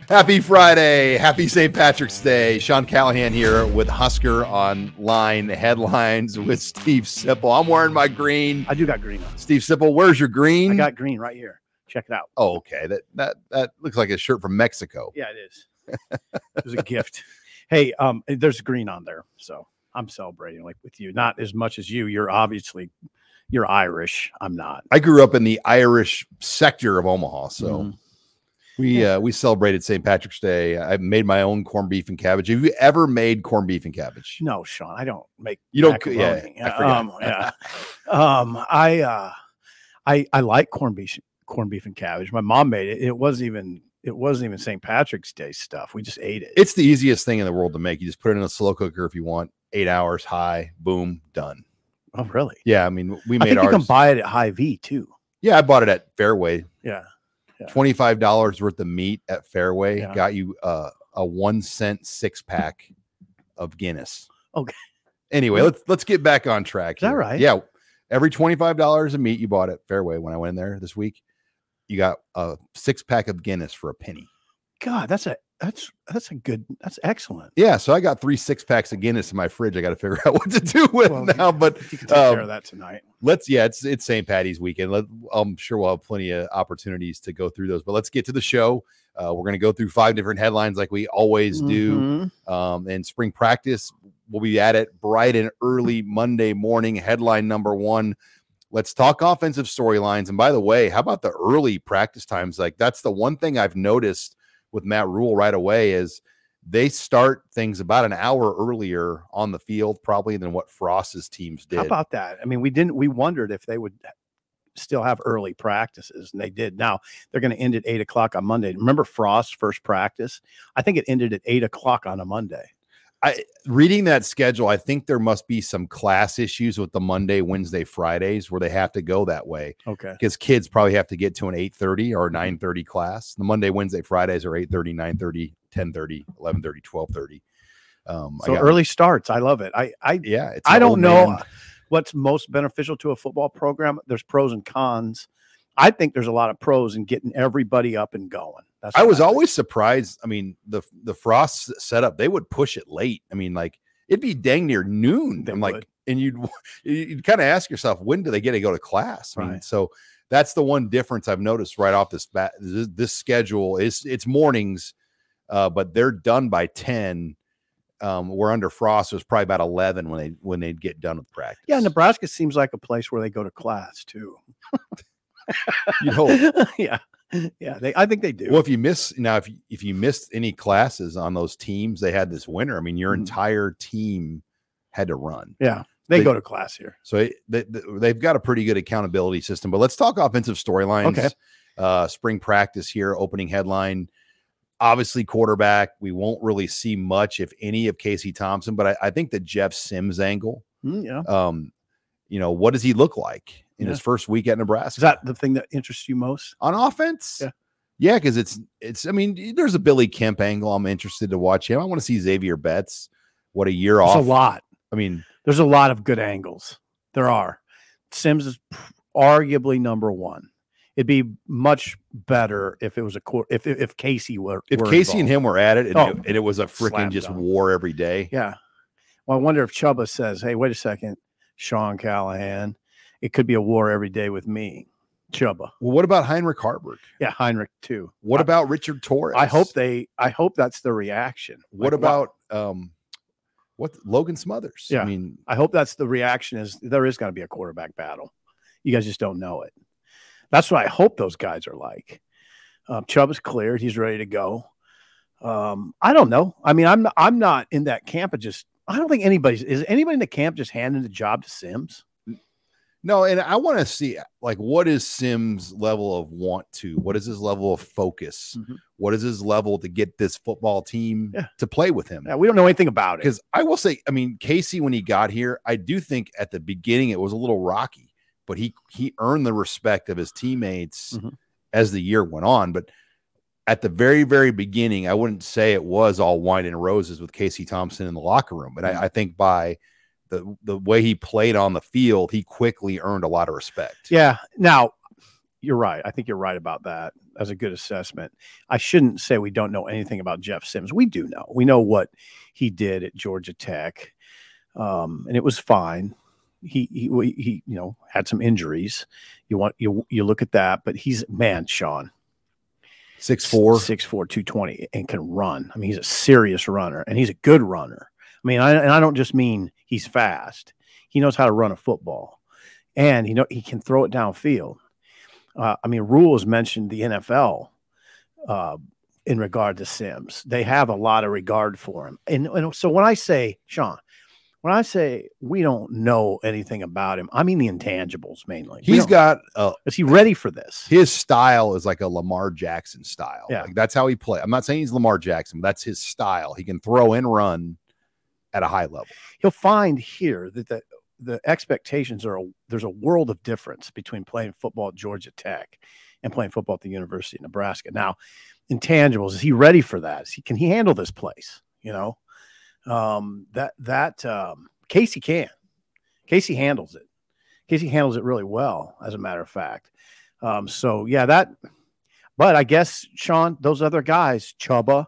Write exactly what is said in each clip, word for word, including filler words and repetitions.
Happy Friday. Happy Saint Patrick's Day. Sean Callahan here with Husker Online Headlines with Steve Sipple. I'm wearing my green. I do got green on. Steve Sipple, where's your green? I got green right here. Check it out. Oh, okay. That that that looks like a shirt from Mexico. Yeah, it is. It was a gift. Hey, um, there's green on there, so I'm celebrating like with you. Not as much as you. You're obviously you're Irish. I'm not. I grew up in the Irish sector of Omaha, so Mm-hmm. we uh, we celebrated Saint Patrick's Day. I made my own corned beef and cabbage. Have you ever made corned beef and cabbage? No, Sean, I don't make. You don't. macaroni. Yeah, I forgot. um, yeah. um, I uh, I I like corned beef, corned beef and cabbage. My mom made it. It wasn't even. It wasn't even Saint Patrick's Day stuff. We just ate it. It's the easiest thing in the world to make. You just put it in a slow cooker if you want. Eight hours high, boom, done. Oh, really? Yeah, I mean, we I made think ours. you can buy it at Hy-Vee too. Yeah, I bought it at Fairway. Yeah. Yeah. twenty-five dollars worth of meat at Fairway Yeah. got you uh, a one cent six pack of Guinness. Okay. Anyway, let's let's get back on track. Is that here. right? Yeah. Every twenty-five dollars of meat you bought at Fairway when I went in there this week, you got a six pack of Guinness for a penny. God, that's a that's that's a good that's excellent. Yeah, so I got three six packs of Guinness in my fridge. I got to figure out what to do with Well, now. But You can take um, care of that tonight. let's yeah, it's it's Saint Patty's weekend. Let, I'm sure we'll have plenty of opportunities to go through those. But let's get to the show. Uh, we're going to go through five different headlines like we always do. Mhm. Um, and spring practice, we'll be at it bright and early Monday morning. Headline number one. Let's talk offensive storylines. And by the way, how about the early practice times? Like that's the one thing I've noticed with Matt Rule right away is they start things about an hour earlier on the field probably than what Frost's teams did. How about that? I mean, we didn't. We wondered if they would still have early practices, and they did. Now they're going to end at eight o'clock on Monday. Remember Frost's first practice? I think it ended at eight o'clock on a Monday. I reading that schedule, I think there must be some class issues with the Monday, Wednesday, Fridays where they have to go that way. Okay. Because kids probably have to get to an eight thirty or nine thirty class. The Monday, Wednesday, Fridays are eight thirty, nine thirty, ten thirty, eleven thirty, twelve thirty. Um, So I got, early starts. I love it. I I yeah, it's I an don't old know man. what's most beneficial to a football program. There's pros and cons. I think there's a lot of pros in getting everybody up and going. That's I what was think. always surprised. I mean, the the Frost setup, they would push it late. I mean, like it'd be dang near noon. They I'm like, would. and you'd you'd kind of ask yourself, when do they get to go to class? I mean, Right. so that's the one difference I've noticed right off this bat. This, this schedule is it's mornings, uh, but they're done by ten. Um, we're under Frost. It was probably about eleven when they when they'd get done with practice. Yeah, Nebraska seems like a place where they go to class too. You'd hope. yeah, yeah. They, I think they do. Well, if you miss now, if you, if you missed any classes on those teams they had this winter, I mean, your Mhm. entire team had to run. yeah, they, they- go to class here. So it, they, they've got a pretty good accountability system. But let's talk offensive storylines. Okay. Uh, spring practice here, opening headline. Obviously, quarterback. We won't really see much, if any, of Casey Thompson. But I, I think the Jeff Sims angle. Mm, yeah. Um, you know, what does he look like in Yeah. his first week at Nebraska? Is that the thing that interests you most? On offense? Yeah. Yeah, because it's it's I mean, there's a Billy Kemp angle. I'm interested to watch him. I want to see Xavier Betts. What a year There's off. a lot. I mean, There's a lot of good angles. There are. Sims is arguably number one. It'd be much better if it was a court if if Casey were if were Casey and involved. him were at it and, Oh, it, and it was a freaking slam just dunk. war every day. Yeah. Well, I wonder if Chubba says, "Hey, wait a second, Sean Callahan, it could be a war every day with me." Chubba. Well, what about Heinrich Harburg? Yeah, Heinrich too. What I- about Richard Torres? I hope they I hope that's the reaction. What Like, wow. about um what Logan Smothers? Yeah. I mean, I hope that's the reaction is there is going to be a quarterback battle. You guys just don't know it. That's what I hope those guys are like. Um, Chubb is cleared. He's ready to go. Um, I don't know. I mean, I'm not, I'm not in that camp of just, I don't think anybody's, is anybody in the camp just handing the job to Sims? no, and I want to see like what is Sims' level of want to, what is his level of focus? Mhm. What is his level to get this football team Yeah. to play with him? Yeah, we don't know anything about it. Because I will say, I mean, Casey, when he got here, I do think at the beginning it was a little rocky, but he he earned the respect of his teammates Mhm. as the year went on. But at the very, very beginning, I wouldn't say it was all wine and roses with Casey Thompson in the locker room. But I, I think by the the way he played on the field, he quickly earned a lot of respect. Yeah. Now, you're right. I think you're right about that. That's a good assessment. I shouldn't say we don't know anything about Jeff Sims. We do know. We know what he did at Georgia Tech, um, and it was fine. He, he he you know had some injuries. You want you you look at that, but he's man, Sean, six four, six four, two twenty, and can run. I mean, he's a serious runner, and he's a good runner. I mean, I, and I don't just mean he's fast. He knows how to run a football, and you know he can throw it downfield. Uh, I mean, Rule has mentioned the N F L uh, in regard to Sims. They have a lot of regard for him, and, and so when I say Sean. When I say we don't know anything about him, I mean the intangibles mainly. He's got uh, is he ready for this? His style is like a Lamar Jackson style. Yeah. Like that's how he plays. I'm not saying he's Lamar Jackson, but that's his style. He can throw and run at a high level. He'll find here that the, the expectations are a, there's a world of difference between playing football at Georgia Tech and playing football at the University of Nebraska. Now, intangibles, is he ready for that? Is he, can he handle this place? You know? Um, that, that, um, Casey can. Casey handles it. Casey handles it really well, as a matter of fact. Um, so yeah, that, but I guess, Sean, those other guys, Chubba,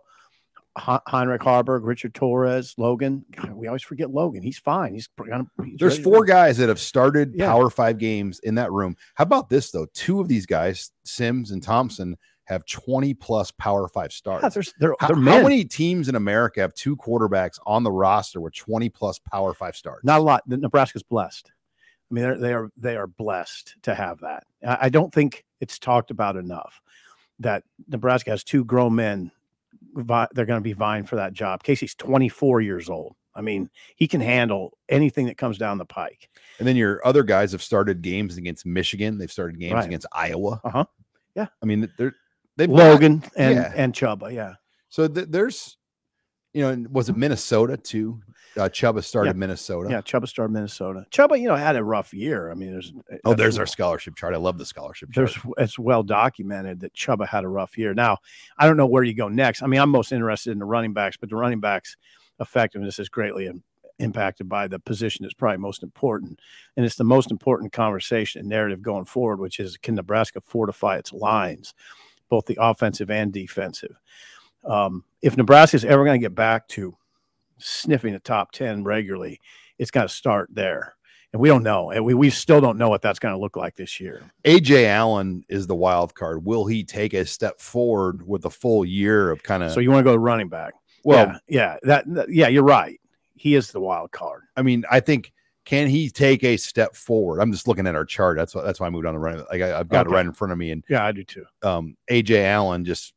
H- Heinrich Harburg, Richard Torres, Logan, God, we always forget Logan. He's fine. He's, he's There's four guys that have started yeah. Power Five games in that room. How about this though? Two of these guys, Sims and Thompson, have twenty plus Power Five starts. Yeah, there's, they're, how, they're how many teams in America have two quarterbacks on the roster with twenty plus Power Five starts? Not a lot. Nebraska's blessed. I mean, they're, they are they are blessed to have that. I don't think it's talked about enough that Nebraska has two grown men. They're going to be vying for that job. Casey's twenty-four years old. I mean, he can handle anything that comes down the pike. And then your other guys have started games against Michigan. They've started games right. against Iowa. Uh huh. Yeah. I mean, they're they've Logan got, and yeah. and Chubba. Yeah. So th- there's, you know, was it Minnesota too? Uh, Chubba started yeah. Minnesota. Yeah, Chubba started Minnesota. Chubba, you know, had a rough year. I mean, there's oh, there's our scholarship chart. I love the scholarship chart. There's it's well documented that Chubba had a rough year. Now, I don't know where you go next. I mean, I'm most interested in the running backs, but the running backs' effectiveness is greatly in, impacted by the position that's probably most important, and it's the most important conversation and narrative going forward, which is can Nebraska fortify its lines, both the offensive and defensive. Um, if Nebraska is ever going to get back to sniffing the top ten regularly, it's got to start there. And we don't know. And we, we still don't know what that's going to look like this year. A J Allen is the wild card. Will he take a step forward with a full year of kind of. So you want to go running back? Well, yeah, yeah, that, that, yeah, you're right. He is the wild card. I mean, I think, can he take a step forward? I'm just looking at our chart. That's why, that's why I moved on to running. Like I, I've got okay. it right in front of me. And yeah, I do too. Um, A J Allen just,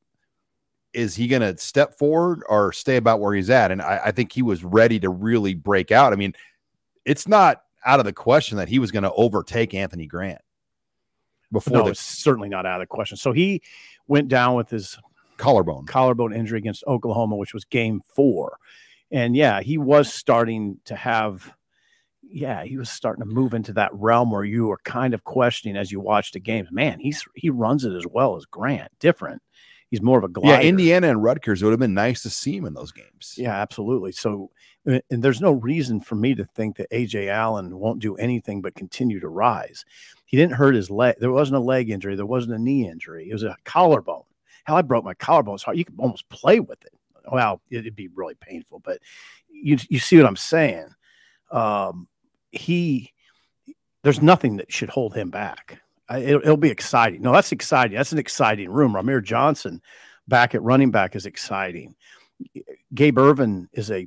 is he going to step forward or stay about where he's at? And I, I think he was ready to really break out. I mean, it's not out of the question that he was going to overtake Anthony Grant before. No, the, it's certainly not out of the question. So he went down with his collarbone collarbone injury against Oklahoma, which was game four. And yeah, he was starting to have, yeah, he was starting to move into that realm where you were kind of questioning as you watched the games. Man, he's he runs it as well as Grant. Different. He's more of a glider. Yeah, Indiana and Rutgers, it would have been nice to see him in those games. Yeah, absolutely. So, and there's no reason for me to think that A J Allen won't do anything but continue to rise. He didn't hurt his leg. There wasn't a leg injury. There wasn't a knee injury. It was a collarbone. Hell, I broke my collarbone. It's hard. You could almost play with it. Well, it'd be really painful, but you you see what I'm saying? Um, he, there's nothing that should hold him back. It'll, it'll be exciting. No, that's exciting. That's an exciting room. Rahmir Johnson back at running back is exciting. Gabe Ervin is a,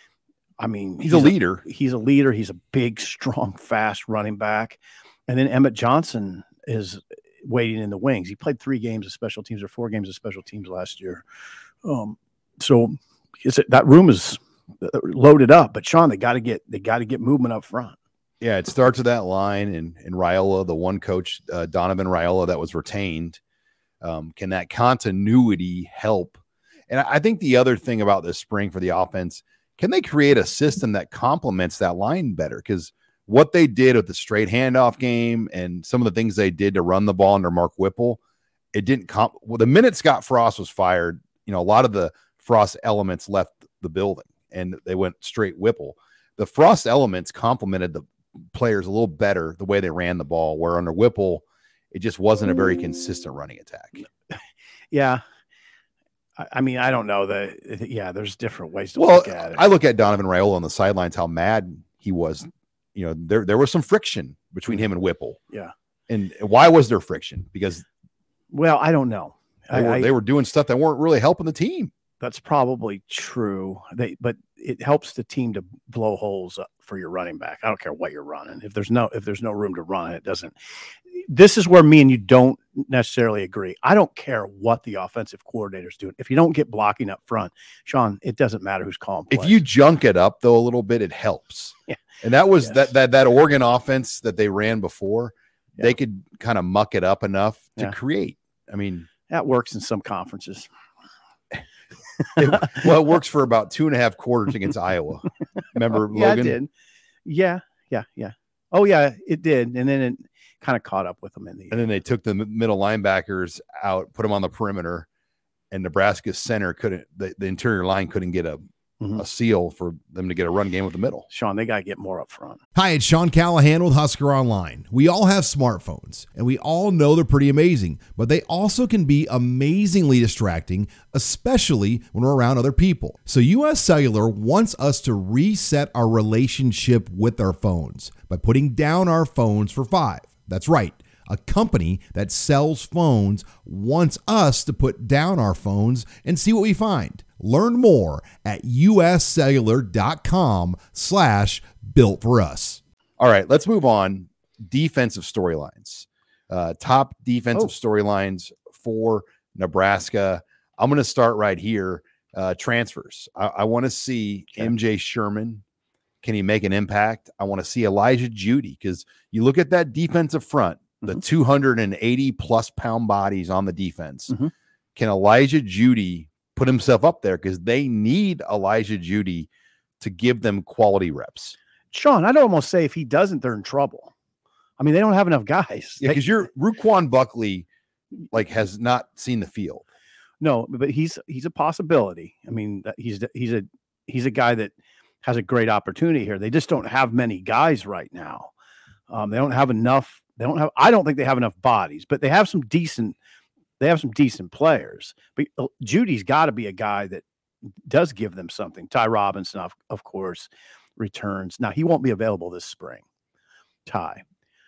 I mean, he's, he's a leader. A, he's a leader. He's a big, strong, fast running back. And then Emmett Johnson is waiting in the wings. He played three games of special teams or four games of special teams last year. Um, so it's, that room is loaded up. But Sean, they got to get they got to get movement up front. Yeah, it starts with that line and and Raiola, the one coach, uh, Donovan Raiola, that was retained. Um, can that continuity help? And I think the other thing about this spring for the offense, can they create a system that complements that line better? Because what they did with the straight handoff game and some of the things they did to run the ball under Mark Whipple, it didn't comp. Well, the minute Scott Frost was fired, you know, a lot of the Frost elements left the building and they went straight Whipple. The Frost elements complemented the players a little better the way they ran the ball, where under Whipple It just wasn't a very consistent running attack. Yeah. I, I mean, I don't know that. Yeah, there's different ways to well, look at it. I look at Donovan Raiola on the sidelines, how mad he was. You know, there, there was some friction between him and Whipple. Yeah. And why was there friction? Because, well, I don't know. They, I, were, I, they were doing stuff that weren't really helping the team. That's probably true. They, but it helps the team to blow holes up for your running back. I don't care what you're running. If there's no, if there's no room to run, it doesn't. This is where me and you don't necessarily agree. I don't care what the offensive coordinator's doing. If you don't get blocking up front, Sean, it doesn't matter who's calling plays. If you junk it up though a little bit, it helps. Yeah. And that was yes. that that that Oregon offense that they ran before. Yeah. They could kind of muck it up enough to yeah. create. I mean, that works in some conferences. It, well, it works for about two and a half quarters against Iowa. Remember, yeah, Logan? It did. Yeah, yeah, yeah. Oh, yeah, it did. And then it kind of caught up with them in the. And then they took the middle linebackers out, put them on the perimeter, and Nebraska's center couldn't. The, the interior line couldn't get a mm-hmm. a seal for them to get a run game with the middle. Sean, they got to get more up front. Hi, it's Sean Callahan with Husker Online. We all have smartphones, and we all know they're pretty amazing, but they also can be amazingly distracting, especially when we're around other people. So U S Cellular wants us to reset our relationship with our phones by putting down our phones for five. That's right. A company that sells phones wants us to put down our phones and see what we find. Learn more at uscellular.com slash built for us. All right, let's move on. Defensive storylines. Uh, top defensive oh. storylines for Nebraska. I'm going to start right here. Uh, transfers. I, I want to see okay. M J Sherman. Can he make an impact? I want to see Elijah Jeudy, because you look at that defensive front, the mm-hmm. two hundred eighty plus pound bodies on the defense. Mm-hmm. Can Elijah Jeudy put himself up there? Because they need Elijah Jeudy to give them quality reps. Sean, I'd almost say if he doesn't, they're in trouble. I mean, they don't have enough guys. Yeah, because you're Ruquan Buckley, like, has not seen the field. No, but he's he's a possibility. I mean, he's he's a he's a guy that has a great opportunity here. They just don't have many guys right now. Um, they don't have enough. They don't have. I don't think they have enough bodies, but they have some decent. They have some decent players. But Judy's got to be a guy that does give them something. Ty Robinson, of, of course, returns. Now he won't be available this spring, Ty,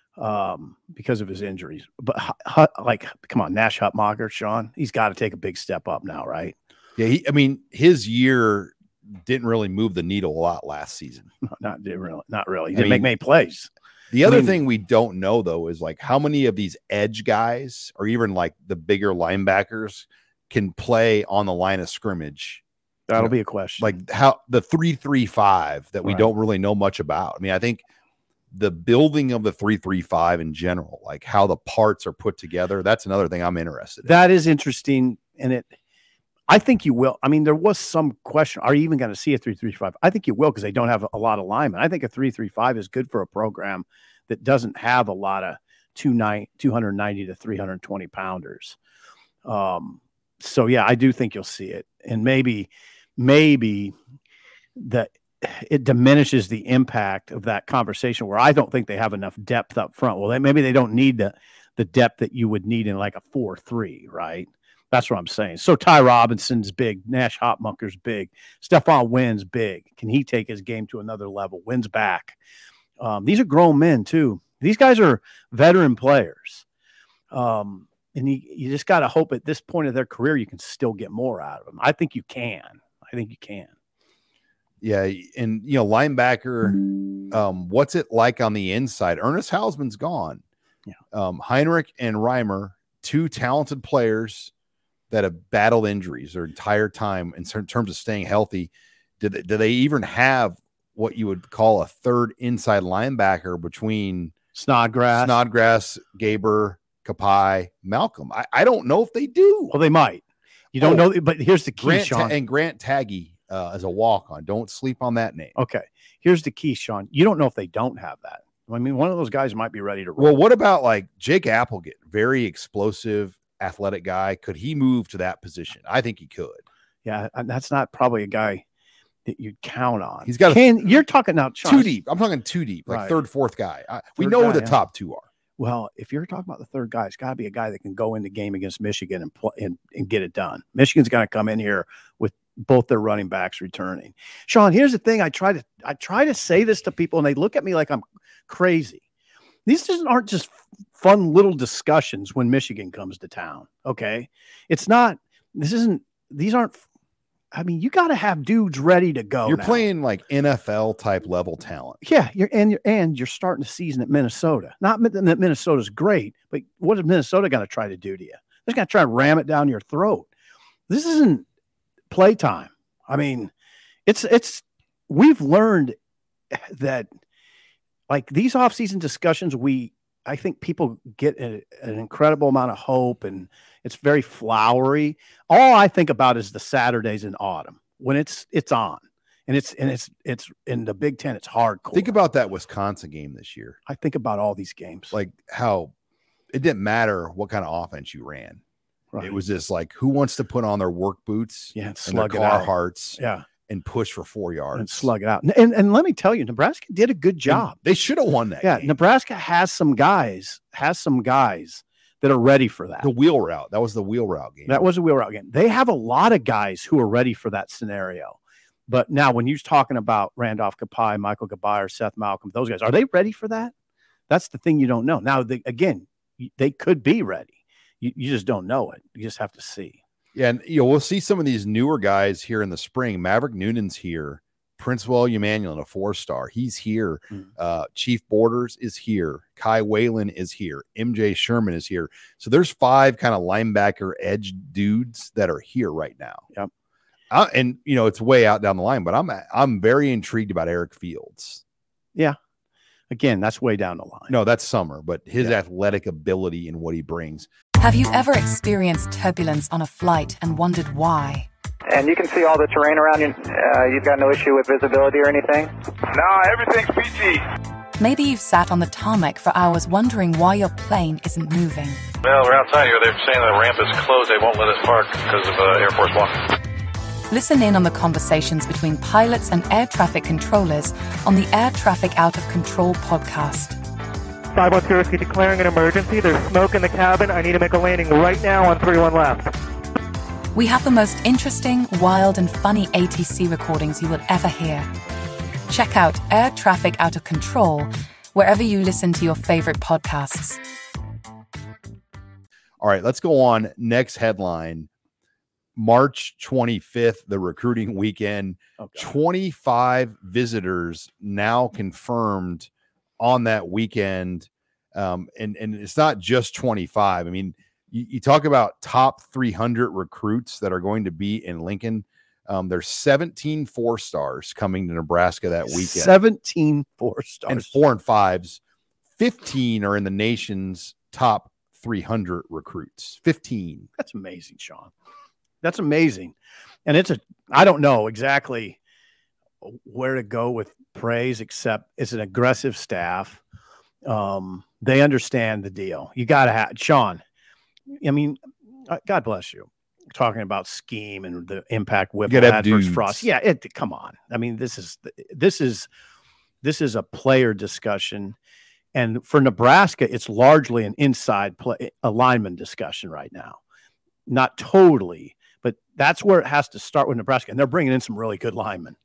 um, because of his injuries. But H- like, come on, Nash Hutmacher, Sean, he's got to take a big step up now, right? Yeah, he, I mean, his year didn't really move the needle a lot last season. No, not didn't really, not really. He didn't I mean, make many plays. The other I mean, thing we don't know, though, is like how many of these edge guys or even like the bigger linebackers can play on the line of scrimmage. That'll you know, be a question. Like how the three three five that we right. don't really know much about. I mean, I think the building of the three three five in general, like how the parts are put together, that's another thing I'm interested in. That is interesting. And it, I think you will. I mean, there was some question. Are you even going to see a three three five? I think you will, because they don't have a lot of linemen. I think a three three five is good for a program that doesn't have a lot of two ninety to three twenty pounders. Um, so, yeah, I do think you'll see it. And maybe, maybe that it diminishes the impact of that conversation where I don't think they have enough depth up front. Well, they, maybe they don't need the, the depth that you would need in like a four three, right? That's what I'm saying. So Ty Robinson's big. Nash Hotmucker's big. Stephon Wynn's big. Can he take his game to another level? Wynn's back. Um, these are grown men, too. These guys are veteran players. Um, and you, you just got to hope at this point of their career you can still get more out of them. I think you can. I think you can. Yeah, and, you know, linebacker, um, what's it like on the inside? Ernest Hausman's gone. Yeah. Um, Heinrich and Reimer, two talented players that have battled injuries their entire time in terms of staying healthy. Did they, do they even have what you would call a third inside linebacker between Snodgrass, Snodgrass, Gaber, Kapai, Malcolm? I, I don't know if they do. Well, they might. You don't oh, know, but here's the key, Grant Sean. Ta- and Grant Taggy uh, as a walk-on. Don't sleep on that name. Okay. Here's the key, Sean. You don't know if they don't have that. I mean, one of those guys might be ready to roll. Well, what about like Jake Applegate? Very explosive, athletic guy. Could he move to that position? I think he could. Yeah, that's not probably a guy that you'd count on. He's got Can, a, you're talking now, Sean, too deep. I'm talking too deep, like right. third, fourth guy. I, we know guy, who the yeah. top two are. Well, if you're talking about the third guy, it's got to be a guy that can go in the game against Michigan and, pl- and, and get it done. Michigan's going to come in here with both their running backs returning. Sean, here's the thing. I try to I try to say this to people, and they look at me like I'm crazy. These just aren't just fun little discussions when Michigan comes to town. Okay. It's not, this isn't, these aren't, I mean, you got to have dudes ready to go. You're now. playing like N F L type level talent. Yeah. You're, and you're, and you're starting the season at Minnesota. Not that Minnesota's great, but what is Minnesota going to try to do to you? They're going to try and ram it down your throat. This isn't playtime. I mean, it's, it's, we've learned that, like these offseason discussions, we, I think people get a, an incredible amount of hope, and it's very flowery. All I think about is the Saturdays in autumn when it's, it's on and it's, and it's, it's in the Big Ten. It's hardcore. Think about that Wisconsin game this year. I think about all these games, like how it didn't matter what kind of offense you ran. Right. It was just like, who wants to put on their work boots yeah, and and slug their it car out. hearts Yeah. and push for four yards and slug it out. And, and, and let me tell you, Nebraska did a good job. And they should have won that. Yeah. game. Nebraska has some guys, has some guys that are ready for that. The wheel route. That was the wheel route game. That was a wheel route game. They have a lot of guys who are ready for that scenario. But now when you're talking about Randolph Kapai, Michael Gabai, Seth Malcolm, those guys, are they ready for that? That's the thing you don't know. Now, the, again, they could be ready. You, you just don't know it. You just have to see. Yeah, and you know, we'll see some of these newer guys here in the spring. Maverick Noonan's here. Prince William Emanuel, a four-star. He's here. Mm. Uh, Chief Borders is here. Kai Whalen is here. M J Sherman is here. So there's five kind of linebacker edge dudes that are here right now. Yep. Uh, and you know, it's way out down the line, but I'm I'm very intrigued about Eric Fields. Yeah. Again, that's way down the line. No, that's summer, but his Yeah. athletic ability and what he brings. Have you ever experienced turbulence on a flight and wondered why? And you can see all the terrain around you. Uh, you've got no issue with visibility or anything? No, everything's peachy. Maybe you've sat on the tarmac for hours wondering why your plane isn't moving. Well, we're outside here. They're saying the ramp is closed. They won't let us park because of uh, Air Force One. Listen in on the conversations between pilots and air traffic controllers on the Air Traffic Out of Control podcast. five one zero, declaring an emergency. There's smoke in the cabin. I need to make a landing right now on three one left. We have the most interesting, wild, and funny A T C recordings you will ever hear. Check out Air Traffic Out of Control wherever you listen to your favorite podcasts. All right, let's go on. Next headline. March twenty-fifth, the recruiting weekend. Okay. twenty-five visitors now confirmed on that weekend. Um, and, and it's not just twenty-five. I mean, you, you talk about top three hundred recruits that are going to be in Lincoln. Um, there's seventeen four stars coming to Nebraska that weekend. seventeen four stars. And four and fives. fifteen are in the nation's top three hundred recruits. fifteen. That's amazing, Sean. That's amazing. And it's a, I don't know exactly where to go with praise, except it's an aggressive staff. Um, they understand the deal. You got to have, Sean, I mean, God bless you. Talking about scheme and the impact Whipple Get up had versus dudes. Frost. Yeah, it, come on. I mean, this is, this is, this is a player discussion. And for Nebraska, it's largely an inside play, a lineman discussion right now. Not totally, but that's where it has to start with Nebraska. And they're bringing in some really good linemen.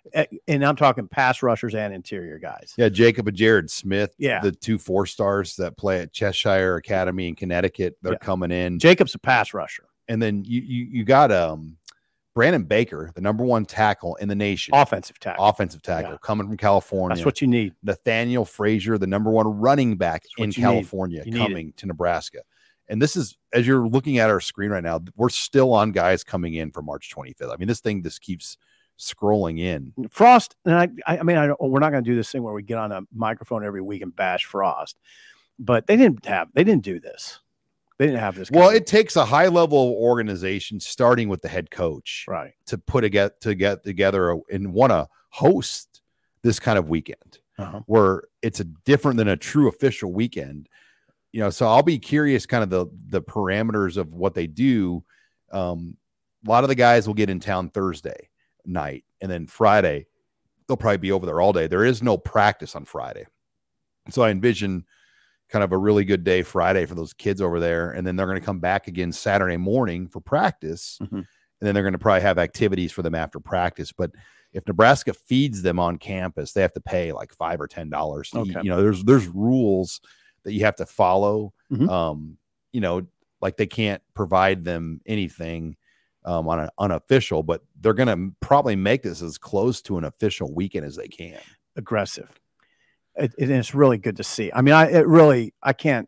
And I'm talking pass rushers and interior guys. Yeah, Jacob and Jared Smith, Yeah. the two four stars that play at Cheshire Academy in Connecticut, they're Yeah. coming in. Jacob's a pass rusher. And then you you you got um Brandon Baker, the number one tackle in the nation, Offensive tackle. offensive tackle, Yeah. coming from California. That's what you need. Nathaniel Frazier, the number one running back That's what in you need. California, You need coming to Nebraska. And this is, as you're looking at our screen right now, we're still on guys coming in for March twenty-fifth. I mean, this thing just keeps scrolling in. Frost, and I, I I mean, I don't, we're not going to do this thing where we get on a microphone every week and bash Frost, but they didn't have, they didn't do this. They didn't have this. Well, kind of- it takes a high level organization, starting with the head coach, right. to put a get to get together a, and want to host this kind of weekend Uh-huh. where it's a different than a true official weekend. You know, so I'll be curious kind of the the parameters of what they do. Um, a lot of the guys will get in town Thursday night, and then Friday they'll probably be over there all day. There is no practice on Friday. So I envision kind of a really good day Friday for those kids over there. And then they're going to come back again Saturday morning for practice. Mm-hmm. And then they're going to probably have activities for them after practice. But if Nebraska feeds them on campus, they have to pay like five or ten dollars. Okay. You know, there's there's rules that you have to follow. Mhm. Um, you know, like they can't provide them anything um, on an unofficial, but they're going to probably make this as close to an official weekend as they can. Aggressive. It, it, it's really good to see. I mean, I it really I can't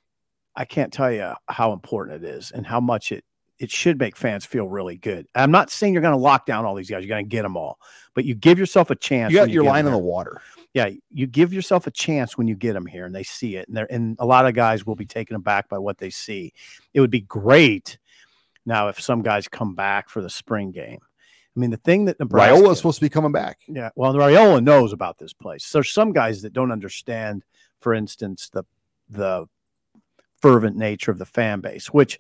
I can't tell you how important it is and how much it it should make fans feel really good. I'm not saying you're going to lock down all these guys. You're going to get them all, but you give yourself a chance. You got when your get line them in the here. water. Yeah, you give yourself a chance when you get them here and they see it, and they're and a lot of guys will be taken aback by what they see. It would be great now if some guys come back for the spring game. I mean, the thing that Nebraska Raiola is supposed to be coming back. Yeah, well, Raiola knows about this place. So there's some guys that don't understand, for instance, the the fervent nature of the fan base, which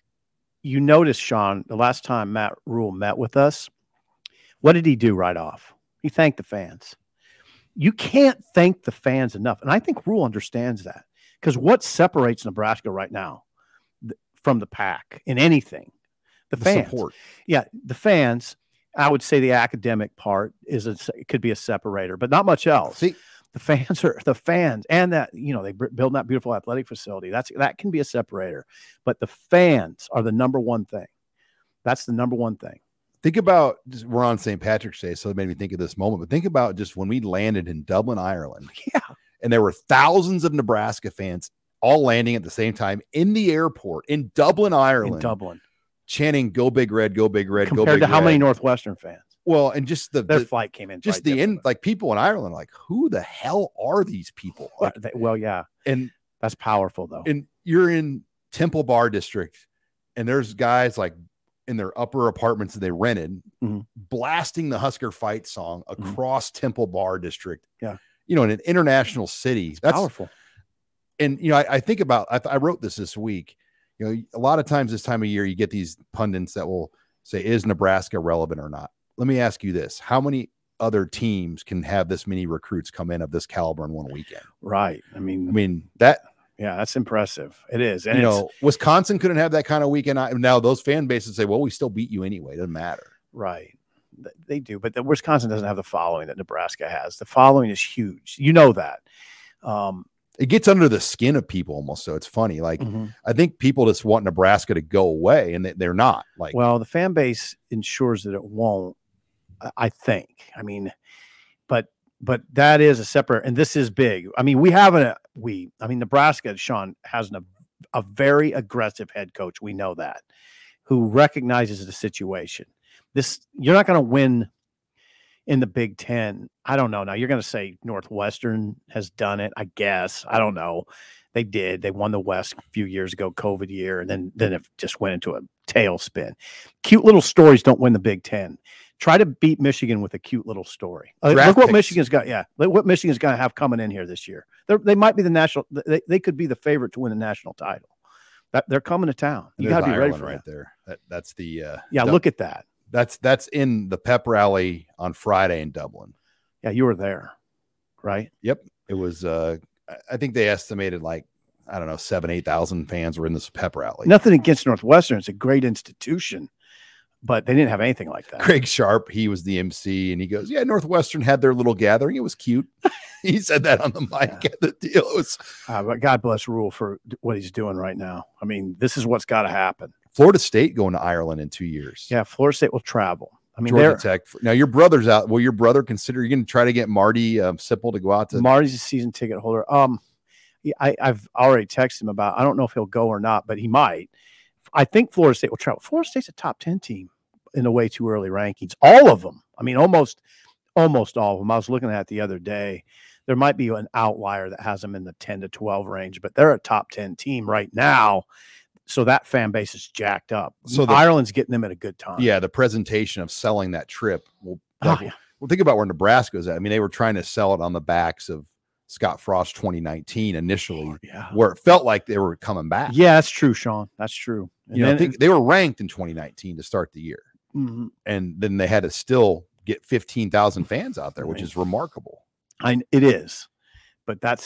you notice, Sean, the last time Matt Rule met with us, what did he do right off? He thanked the fans. You can't thank the fans enough. And I think Rule understands that, because what separates Nebraska right now th- from the pack in anything? The, The fans. support. Yeah, the fans. I would say the academic part is a, it could be a separator, but not much else. See, The fans are the fans, and that, you know, they b- build that beautiful athletic facility. That's that can be a separator, but the fans are the number one thing. That's the number one thing. think about, we're on Saint Patrick's Day, so it made me think of this moment, but think about just when we landed in Dublin, Ireland. Yeah. And there were thousands of Nebraska fans all landing at the same time in the airport in Dublin, Ireland, In Dublin, chanting "Go Big Red, Go Big Red, Go compared Big to how Red." many Northwestern fans? Well, and just the, Their the flight came in. just right the end, different. like people in Ireland, like who the hell are these people? Well, Like, they- well, yeah, and that's powerful though. and you're in Temple Bar District, and there's guys like in their upper apartments that they rented, Mhm. blasting the Husker Fight song across Temple Bar District. Yeah. You know, in an international city. That's Powerful. And, you know, I, I think about, I, I wrote this this week, you know, a lot of times this time of year, you get these pundits that will say, is Nebraska relevant or not? Let me ask you this. How many other teams can have this many recruits come in of this caliber in one weekend? Right. I mean, I mean, that, yeah, that's impressive. It is. And you it's, know, Wisconsin couldn't have that kind of weekend. I- Now those fan bases say, well, we still beat you anyway. It doesn't matter. right. Th- They do, but the, Wisconsin doesn't have the following that Nebraska has. The following is huge. You know that. Um, It gets under the skin of people almost. So it's funny. Like, I think people just want Nebraska to go away, and they, they're not. Like, well, the fan base ensures that it won't. I- I think. I mean, but but that is a separate, and this is big. I mean, we haven't. A, we. I mean, Nebraska, Sean, has an, a very aggressive head coach. We know that, who recognizes the situation. This you're not going to win in the Big Ten. I don't know. Now you're going to say Northwestern has done it. I guess. I don't know. They did. They won the West a few years ago, COVID year, and then then it just went into a tailspin. Cute little stories don't win the Big Ten. Try to beat Michigan with a cute little story. Uh, Draft look what picks. Michigan's got. Yeah, look what Michigan's going to have coming in here this year. They're, they might be the national. They, they could be the favorite to win the national title. That they're coming to town. You there's got to be ready Ireland for right that. there. That, that's the, uh, Yeah, Dub- look at that. that's, that's in the pep rally on Friday in Dublin. Yeah, you were there, right? Yep. It was, uh, I- I think they estimated like, I don't know, seven, eight thousand fans were in this pep rally. Nothing against Northwestern. It's a great institution, but they didn't have anything like that. Craig Sharp, he was the M C, and he goes, yeah, Northwestern had their little gathering. It was cute. He said that on the mic at the deal. It was Uh, but God bless Rule for d- what he's doing right now. I mean, this is what's got to happen. Florida State going to Ireland in two years. Yeah, Florida State will travel. I mean, Georgia they're Tech. Now your brother's out. Will your brother consider you're going to try to get Marty um, Sipple to go out to? Marty's a season ticket holder. Um, yeah, I, I've already texted him about. I don't know if he'll go or not, but he might. I think Florida State will travel. Florida State's a top ten team in the way too early rankings. All of them. I mean, almost, almost all of them. I was looking at it the other day. There might be an outlier that has them in the ten to twelve range, but they're a top ten team right now. So that fan base is jacked up. So So the- Ireland's getting them at a good time. Yeah, the presentation of selling that trip. Well, Oh, like, yeah. well, think about where Nebraska's at. I mean, they were trying to sell it on the backs of Scott Frost twenty nineteen initially, Yeah. where it felt like they were coming back. Yeah, that's true, Sean. That's true. And You know, I then- think they were ranked in twenty nineteen to start the year, Mhm. and then they had to still get fifteen thousand fans out there, which Right. is remarkable. I, it is, but that's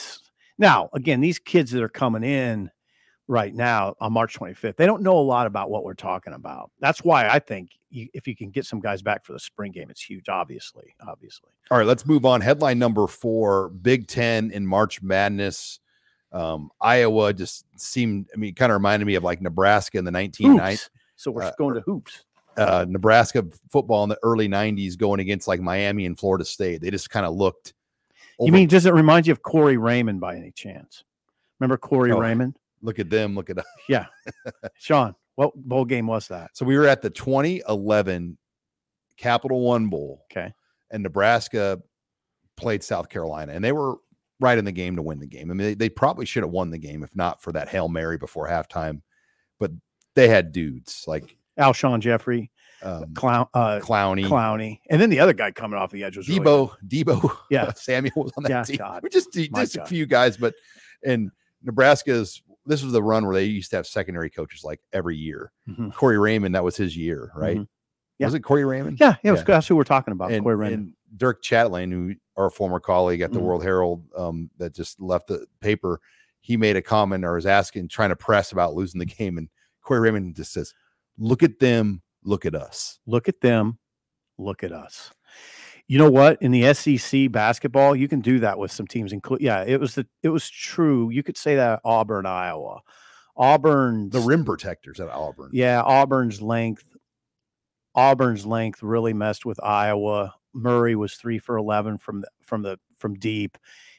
Now, again, these kids that are coming in right now on March twenty-fifth, they don't know a lot about what we're talking about. That's why I think you, if you can get some guys back for the spring game, it's huge, obviously, obviously. All right, let's move on. Headline number four, Big Ten in March Madness. Um, Iowa just seemed, I mean, kind of reminded me of like Nebraska in the nineteen nineties. So we're Uh, going to hoops. Uh, Nebraska football in the early nineties going against like Miami and Florida State. They just kind of looked. You mean, does it remind you of Corey Raymond by any chance? Remember Corey Oh. Raymond? Look at them. Look at us. Yeah. Sean, what bowl game was that? So we were at the twenty eleven Capital One Bowl. Okay. And Nebraska played South Carolina, and they were right in the game to win the game. I mean, they, they probably should have won the game if not for that Hail Mary before halftime. But they had dudes like Alshon Jeffrey, um, Clown, uh, Clowney, Clowney, and then the other guy coming off the edge was really Debo, Debo, Yeah. Samuel was on that Yeah, team. God. We just My just a God. few guys, but and Nebraska's this was the run where they used to have secondary coaches like every year. Mhm. Corey Raymond, that was his year, right? Mhm. Yeah. Was it Corey Raymond? Yeah, yeah, it was, Yeah. that's who we're talking about. And, Corey Raymond. and Dirk Chatelain, who our former colleague at the Mhm. World Herald, um, that just left the paper, he made a comment or was asking, trying to press about losing the game, and Corey Raymond just says, "Look at them, look at us." Look at them. Look at us. You know what? In the S E C basketball, you can do that with some teams. Include, yeah, it was the it was true. You could say that at Auburn, Iowa, Auburn, The rim protectors at Auburn. yeah, Auburn's length, Auburn's length really messed with Iowa. Murray was three for eleven from the from the from deep.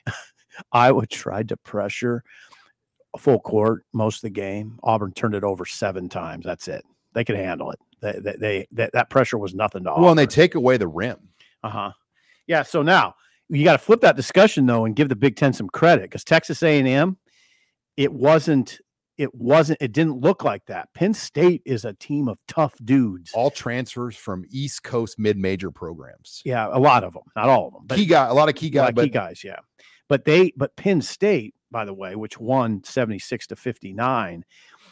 Iowa tried to pressure full court most of the game. Auburn turned it over seven times. That's it. They could handle it. They, they, they that, that pressure was nothing to Auburn. Well, and they take away the rim. Uh-huh. Yeah, so now you got to flip that discussion though and give the Big Ten some credit because Texas A and M, it wasn't, it wasn't, it didn't look like that. Penn State is a team of tough dudes. All transfers from East Coast mid-major programs. Yeah, a lot of them, not all of them, but Key guy, a lot of key a lot guys, of but key guys, yeah. But they, but Penn State, by the way, which won seventy-six to fifty-nine,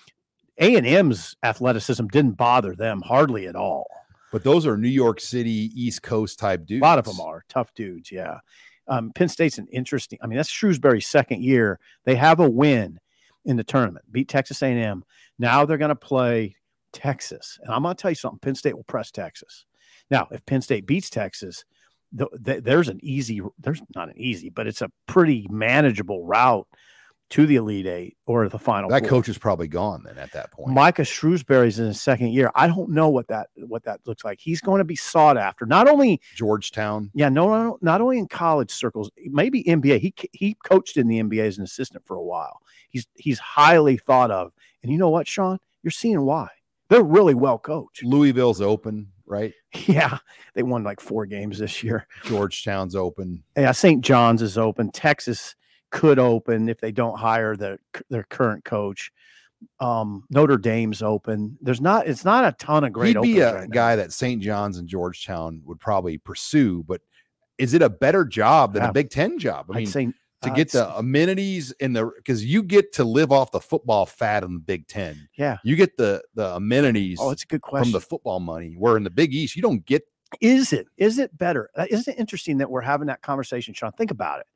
A and M's athleticism didn't bother them hardly at all. but those are New York City, East Coast type dudes. A lot of them are tough dudes. Yeah. Um, Penn State's an interesting, I mean, that's Shrewsbury's second year. They have a win in the tournament, beat Texas A and M. Now they're going to play Texas. And I'm going to tell you something. Penn State will press Texas. Now, if Penn State beats Texas, th- th- there's an easy, there's not an easy, but it's a pretty manageable route to the Elite Eight or the Final That Four. coach is probably gone then at that point. Micah Shrewsbury's in his second year. I don't know what that what that looks like. He's going to be sought after, not only Georgetown. yeah, no, no, no, not only in college circles, maybe N B A. He he coached in the N B A as an assistant for a while. He's he's highly thought of, and you know what, Sean? You're seeing why. They're really well coached. Louisville's open, right? Yeah, they won like four games this year. Georgetown's open. Yeah, Saint John's is open. Texas could open if they don't hire the their current coach. Um, Notre Dame's open. There's not. It's not a ton of great. He'd be openings a right now. guy that Saint John's and Georgetown would probably pursue, but is it a better job than Yeah. a Big Ten job? I I'd mean, say to uh, get it's- the amenities in the because you get to live off the football fat in the Big Ten. yeah. You get the the amenities Oh, it's a good question. from the football money. Where in the Big East, you don't get. Is it? Is it better? Uh, Isn't it interesting that we're having that conversation, Sean? Think about it.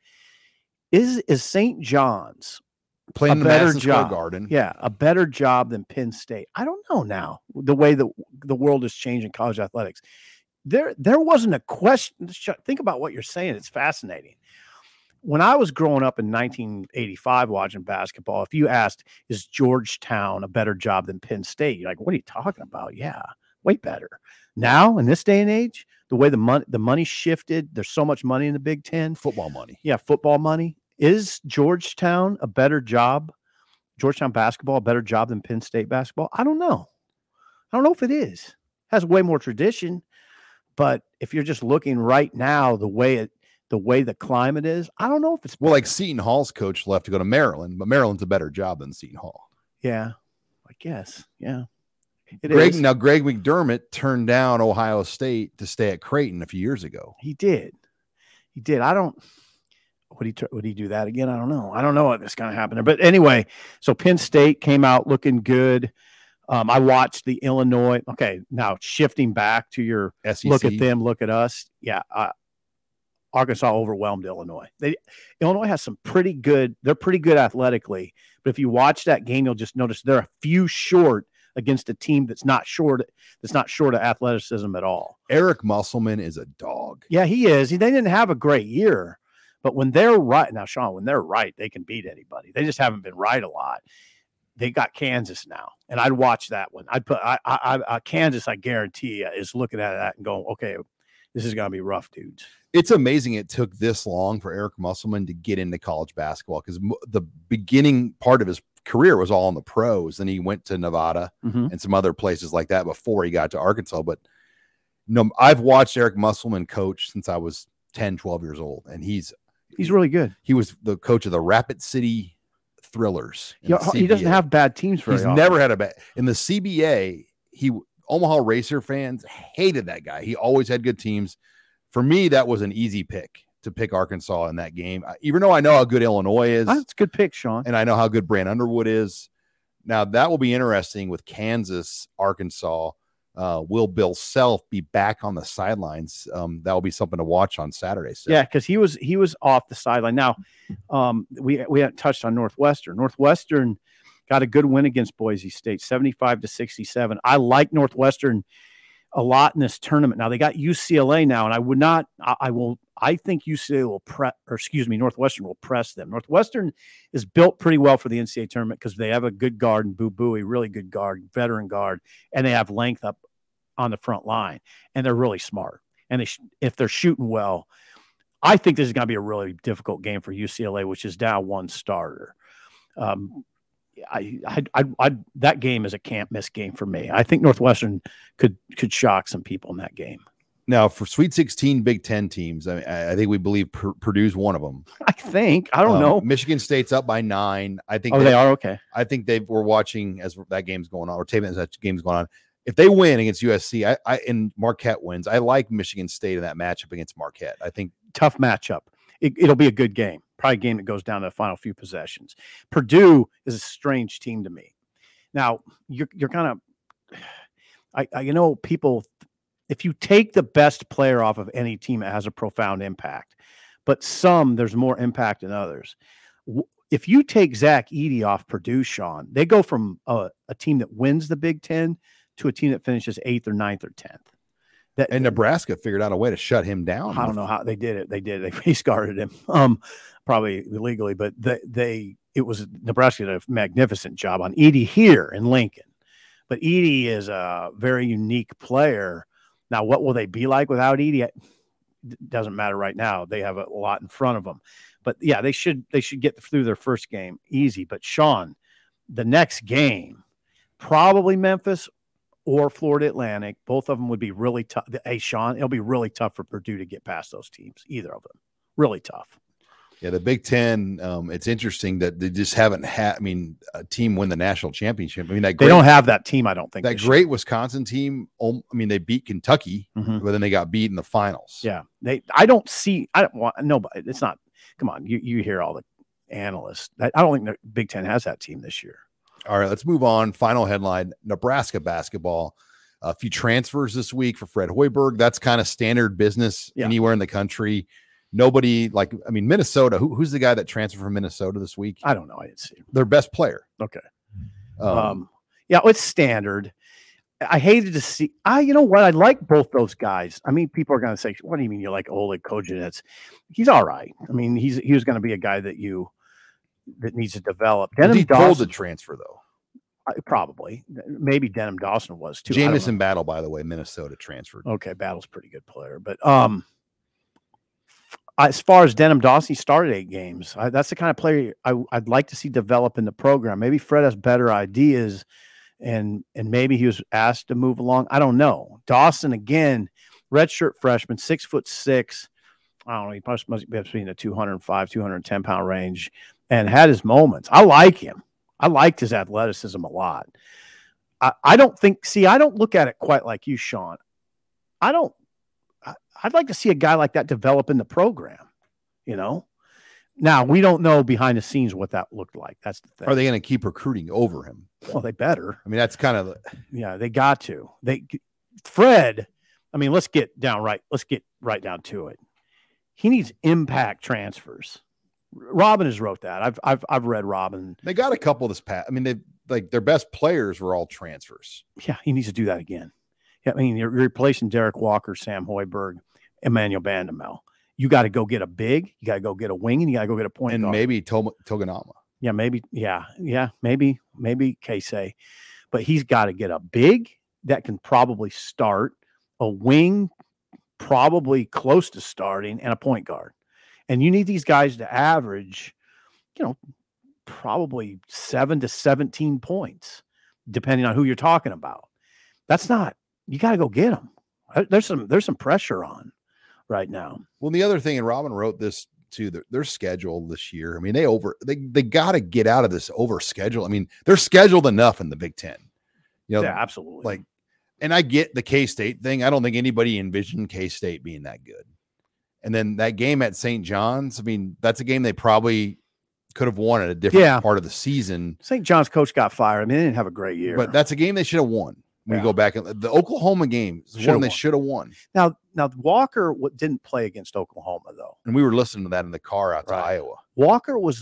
Is is Saint John's Playing a the better Madison Square job? Garden. Yeah, a better job than Penn State? I don't know now. The way the the world is changing college athletics, there there wasn't a question. Sh- Think about what you're saying. It's fascinating. When I was growing up in nineteen eighty-five watching basketball, if you asked, "Is Georgetown a better job than Penn State?" You're like, "What are you talking about?" Yeah, way better. Now in this day and age, the way the money the money shifted, there's so much money in the Big Ten. Football money. Yeah, football money. Is Georgetown a better job? Georgetown basketball a better job than Penn State basketball? I don't know. I don't know if it is. Has way more tradition, but if you're just looking right now, the way it, the way the climate is, I don't know if it's Well, like Seton Hall's coach left to go to Maryland, but Maryland's a better job than Seton Hall. yeah, I guess yeah. It Greg is. now Greg McDermott turned down Ohio State to stay at Creighton a few years ago. He did. He did. I don't. Would he tr- would he do that again? I don't know. I don't know what's going to happen there. But anyway, so Penn State came out looking good. Um, I watched the Illinois. Okay, now shifting back to your S E C. look at them, look at us. Yeah, uh, Arkansas overwhelmed Illinois. They Illinois has some pretty good. They're pretty good athletically, but if you watch that game, you'll just notice they're a few short against a team that's not short. That's not short of athleticism at all. Eric Musselman is a dog. Yeah, he is. He, they didn't have a great year, but when they're right now, Sean, when they're right, they can beat anybody. They just haven't been right a lot. They got Kansas now, and I'd watch that one. I'd put I, I, I Kansas. I guarantee you is looking at that and going, okay, this is going to be rough, dudes. It's amazing it took this long for Eric Musselman to get into college basketball because the beginning part of his career was all in the pros. Then he went to Nevada Mm-hmm. and some other places like that before he got to Arkansas. But no, I've watched Eric Musselman coach since I was ten, twelve years old, and he's He's really good. he was the coach of the Rapid City Thrillers. in He, the he C B A. doesn't have bad teams for. He's never had a bad in the C B A. He Omaha Racer fans hated that guy. He always had good teams. For me, that was an easy pick to pick Arkansas in that game, I- even though I know how good Illinois is, That's a good pick, Sean. and I know how good Brand Underwood is. Now that will be interesting with Kansas, Arkansas. Uh, will Bill Self be back on the sidelines? Um, that will be something to watch on Saturday. So. Yeah, because he was he was off the sideline. Now, um, we we hadn't touched on Northwestern. Northwestern got a good win against Boise State, seventy-five to sixty-seven. I like Northwestern a lot in this tournament. Now they got U C L A now, and I would not. I, I will. I think U C L A will press, or excuse me, Northwestern will press them. Northwestern is built pretty well for the N C double A tournament because they have a good guard in Boo Buie, really good guard, veteran guard, and they have length up on the front line, and they're really smart. And they sh- if they're shooting well, I think this is going to be a really difficult game for U C L A, which is down one starter. Um, I, I, I, I, that game is a can't miss game for me. I think Northwestern could could shock some people in that game. Now for Sweet sixteen Big Ten teams, I, I think we believe Pur- Purdue's one of them. I think I don't Um, know. Michigan State's up by nine. I think Oh, they are okay. I think they were watching as that game's going on, or taping as that game's going on. If they win against U S C, I, I and Marquette wins, I like Michigan State in that matchup against Marquette. I think Tough matchup. It, it'll be a good game. Probably a game that goes down to the final few possessions. Purdue is a strange team to me. Now you're you're kind of, I, I you know people. If you take the best player off of any team, it has a profound impact. But some there's more impact than others. If you take Zach Edey off Purdue, Sean, they go from a, a team that wins the Big Ten to a team that finishes eighth or ninth or tenth. That, and Nebraska figured out a way to shut him down. I don't know how they did it. They did. They face guarded him, um, probably illegally, but they, they it was Nebraska did a magnificent job on Edey here in Lincoln. But Edey is a very unique player. Now, what will they be like without Edey? It doesn't matter right now. They have a lot in front of them. But yeah, they should they should get through their first game easy. But Sean, the next game, probably Memphis or Florida Atlantic, both of them would be really tough. Hey, Sean, it'll be really tough for Purdue to get past those teams, either of them. Really tough. Yeah, the Big Ten, um, it's interesting that they just haven't had, I mean, a team win the national championship. I mean, that great, They don't have that team, I don't think. that this great Wisconsin team. um, I mean, they beat Kentucky, year. Mhm. but then they got beat in the finals. Yeah. They, I don't see, I don't want, nobody, it's not, come on, you, you hear all the analysts. I, I don't think the Big Ten has that team this year. All right, let's move on. Final headline, Nebraska basketball. A few transfers this week for Fred Hoiberg. That's kind of standard business Yeah. anywhere in the country. Nobody like, I mean, Minnesota, who, who's the guy that transferred from Minnesota this week? I don't know. I didn't see him. Their best player. Okay. Um, Um, yeah, it's standard. I hated to see, I, you know what? I like both those guys. I mean, people are going to say, what do you mean you like Oleg Kojenets? He's all right. I mean, he's, he was going to be a guy that you, that needs to develop. was Denim he told to Dawson, transfer, though. uh, probably. Maybe Denim Dawson was too. I don't Jamison know. Battle, by the way, Minnesota transferred. Okay, Battle's a pretty good player, but um, as far as Denim Dawson, he started eight games. I, that's the kind of player I, I'd like to see develop in the program. Maybe Fred has better ideas, and and maybe he was asked to move along. I don't know. Dawson again, redshirt freshman, six foot six. I don't know. He must, must be between the two hundred five, two hundred ten pound range, and had his moments. I like him. I liked his athleticism a lot. I, I don't think. See, I don't look at it quite like you, Sean. I don't. I'd like to see a guy like that develop in the program, you know. Now, we don't know behind the scenes what that looked like. That's the thing. Are they going to keep recruiting over him? Well, they better. I mean, that's kind of Yeah, they got to. They Fred, I mean, let's get down right. Let's get right down to it. he needs impact transfers. Robin has wrote that. I've I've I've read Robin. They got a couple this past. I mean, they like their best players were all transfers. Yeah, he needs to do that again. Yeah, I mean, you're replacing Derek Walker, Sam Hoiberg, Emmanuel Bandamel. You got to go get a big. You got to go get a wing, and you got to go get a point and guard. maybe Tog- Toganama. Yeah, maybe. Yeah, yeah, maybe, maybe Casey, but he's got to get a big that can probably start, a wing, probably close to starting, and a point guard. And you need these guys to average, you know, probably seven to seventeen points, depending on who you're talking about. That's not, you got to go get them. There's some, there's some pressure on right now. Well, the other thing, and Robin wrote this too, their, their schedule this year. I mean, they over, they, they got to get out of this over schedule. I mean, they're scheduled enough in the Big Ten. You know, yeah, absolutely. Like, and I get the K-State thing. I don't think anybody envisioned K-State being that good. And then that game at Saint John's, I mean, that's a game they probably could have won at a different yeah. part of the season. Saint John's coach got fired. I mean, they didn't have a great year. But that's a game they should have won. When yeah. you go back, and the Oklahoma game is Should've one they won. should have won. Now, now Walker w- didn't play against Oklahoma, though. And we were listening to that in the car out to Right. Iowa. Walker was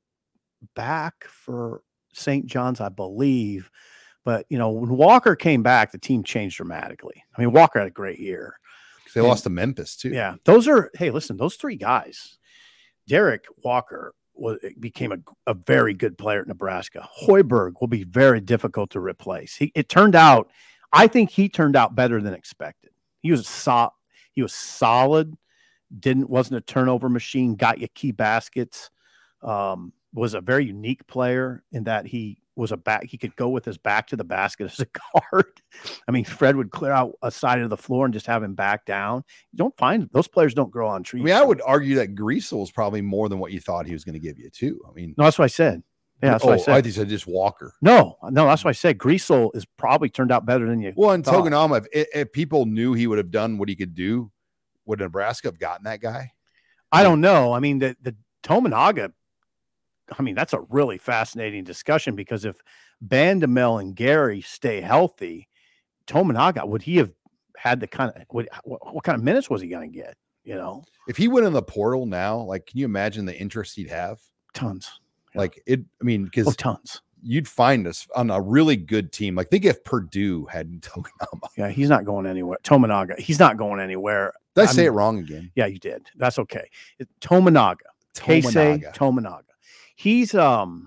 back for Saint John's, I believe. But, you know, when Walker came back, the team changed dramatically. I mean, Walker had a great year. They And- lost to Memphis, too. Yeah. Those are, hey, listen, those three guys, Derek Walker was, became a, a very good player at Nebraska. Hoiberg will be very difficult to replace. He, it turned out, I think he turned out better than expected. He was so, he was solid, didn't, wasn't a turnover machine, got you key baskets, um, was a very unique player in that he was a back. He could go with his back to the basket as a guard. I mean, Fred would clear out a side of the floor and just have him back down. You don't find those players don't grow on trees. I mean, I would argue that Greasel was probably more than what you thought he was going to give you, too. I mean, No, that's what I said. Yeah, that's oh, what I said. I think you said just Walker. No, no, that's what I said. Greasel is probably turned out better than you. Well, and thought. Toganama, if, if people knew he would have done what he could do, would Nebraska have gotten that guy? I don't know. I mean, the the Tominaga. I mean, that's a really fascinating discussion because if Bandamel and Gary stay healthy, Tominaga, would he have had the kind of would, what, what kind of minutes was he going to get? You know, If he went in the portal now, like, can you imagine the interest he'd have? tons. Yeah. Like it, I mean, because Oh, tons. you'd find us on a really good team. Like, think if Purdue had Toganama. Yeah, he's not going anywhere. Tominaga, he's not going anywhere. Did I say I'm- it wrong again? Yeah, you did. That's okay. It, Tominaga. Keisei Tominaga. Tominaga. He's um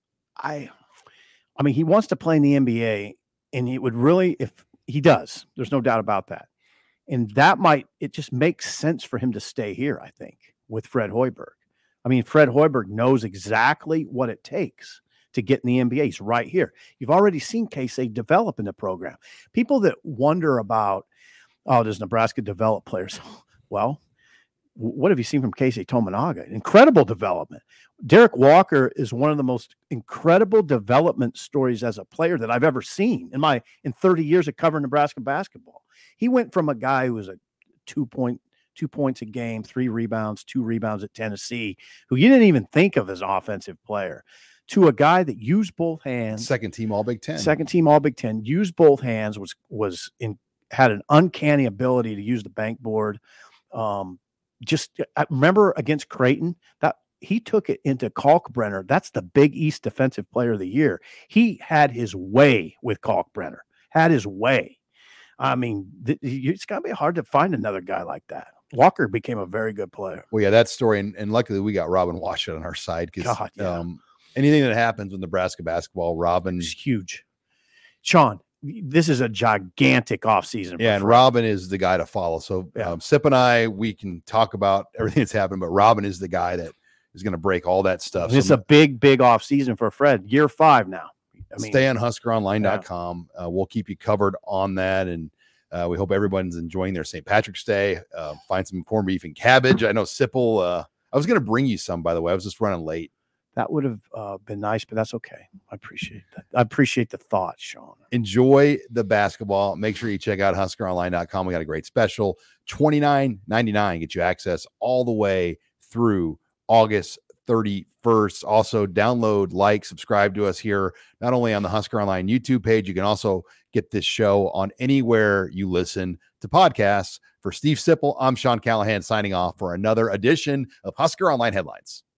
I I mean he wants to play in the N B A and he would really if he does. There's no doubt about that. And that might it just makes sense for him to stay here, I think, with Fred Hoiberg. I mean, Fred Hoiberg knows exactly what it takes to get in the N B A. He's right here. You've already seen Keisei develop in the program. People that wonder about, oh, does Nebraska develop players? Well, what have you seen from Keisei Tominaga? Incredible development. Derek Walker is one of the most incredible development stories as a player that I've ever seen in my in thirty years of covering Nebraska basketball. He went from a guy who was a two point two points a game, three rebounds, two rebounds at Tennessee, who you didn't even think of as an offensive player, to a guy that used both hands. Second team All Big Ten. Second team All Big Ten, used both hands, was was in had an uncanny ability to use the bank board. Um, just I remember against Creighton that he took it into Kalkbrenner. That's the Big East Defensive Player of the Year. He had his way with Kalkbrenner. Had his way. I mean, th- it's got to be hard to find another guy like that. Walker became a very good player. Well, yeah, that story, and, and luckily we got Robin Washut on our side because God, yeah. um, anything that happens with Nebraska basketball, Robin, It's huge. Sean, this is a gigantic offseason. for yeah, and Fred. Robin is the guy to follow. So Yeah. um, Sip and I, we can talk about everything that's happened, but Robin is the guy that is going to break all that stuff. It's So a big, big offseason for Fred. Year five now. I mean, stay on Husker Online dot com. Uh, we'll keep you covered on that, and uh, we hope everyone's enjoying their Saint Patrick's Day. Uh, find some corned beef and cabbage. I know Sipple. Uh, I was going to bring you some, by the way. I was just running late. that would have uh, been nice, but that's okay. I appreciate that. I appreciate the thought, Sean. Enjoy the basketball. Make sure you check out Husker Online dot com. We got a great special, twenty-nine ninety-nine. Get you access all the way through August thirty-first. Also, download, like, subscribe to us here, not only on the Husker Online YouTube page, you can also get this show on anywhere you listen to podcasts. For Steve Sipple, I'm Sean Callahan signing off for another edition of Husker Online Headlines.